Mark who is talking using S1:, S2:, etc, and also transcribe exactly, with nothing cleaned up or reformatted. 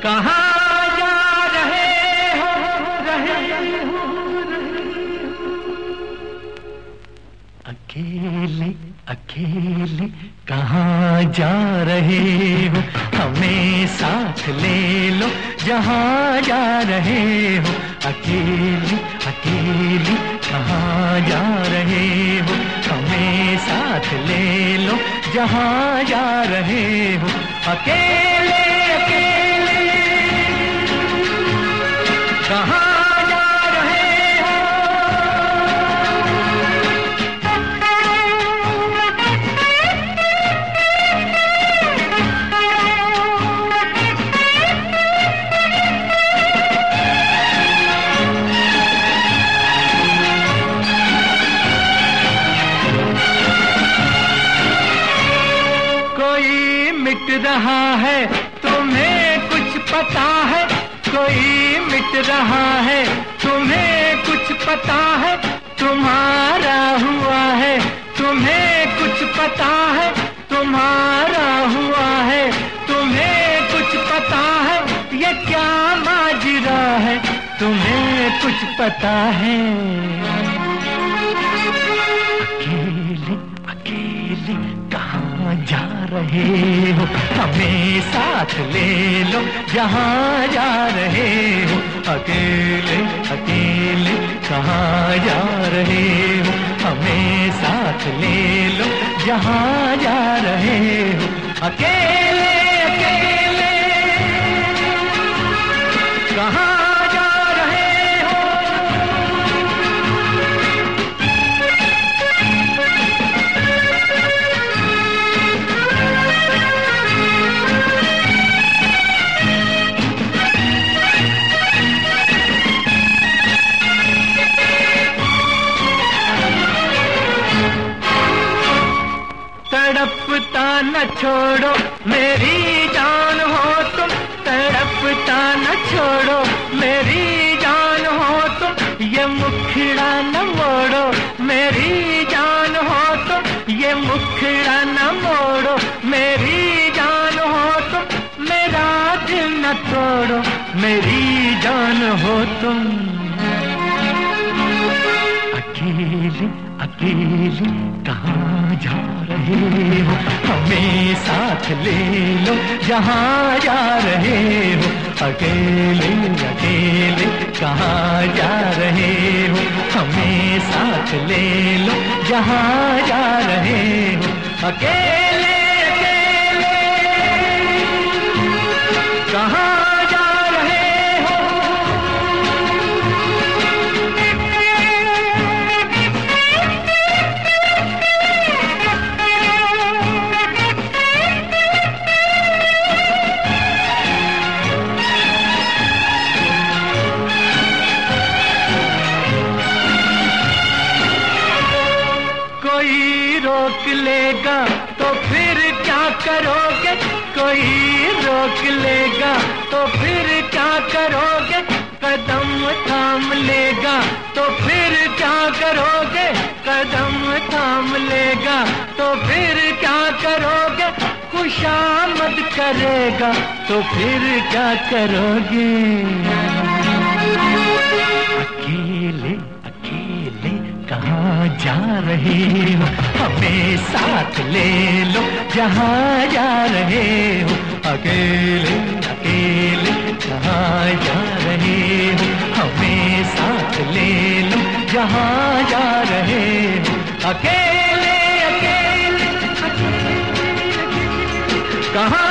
S1: कहाँ जा रहे हो, रहे हो, रहे हो। अकेले अकेले कहाँ जा रहे हो, हमें साथ ले लो जहाँ जा रहे हो। अकेले अकेले कहाँ जा रहे हो, हमें साथ ले लो जहाँ जा रहे हो। अकेले अकेले कहाँ मिट रहा है, तुम्हें कुछ पता है? कोई मिट रहा है, तुम्हें कुछ पता है? तुम्हारा हुआ है, तुम्हें कुछ पता है? तुम्हारा हुआ है, तुम्हें कुछ पता है? ये क्या माजरा है, तुम्हें कुछ पता है? अकेले अकेले कहाँ जा रहे हो, हमें साथ ले लो जहाँ जा रहे हो। अकेले अकेले कहाँ जा रहे हो, हमें साथ ले लो जहाँ जा रहे हो। अकेले अकेले कहाँ तड़पता न छोड़ो मेरी जान हो तुम, तड़पता न छोड़ो मेरी जान हो तुम। ये मुखड़ा न मोड़ो मेरी जान हो तुम, ये मुखड़ा न मोड़ो मेरी जान हो तुम। मेरा दिल न तोड़ो मेरी जान हो तुम। अकेले अकेले कहाँ जा रहे हो, हमें साथ ले लो जहाँ जा रहे हो। अकेले अकेले कहाँ जा रहे हो, हमें साथ ले लो जहाँ जा रहे हो। अकेले अकेले कहाँ कोई रोक लेगा तो फिर क्या करोगे, कोई रोक लेगा तो फिर क्या करोगे? कदम थाम लेगा तो फिर क्या करोगे? कदम थाम लेगा तो फिर क्या करोगे? खुशामद करेगा तो फिर क्या करोगे? अकेले अकेले कहाँ जा रहे हो, हमें साथ ले लो जहाँ जा रहे हो। अकेले अकेले कहाँ जा रहे हो, हमें साथ ले लो जहाँ जा रहे हो। अकेले अकेले कहाँ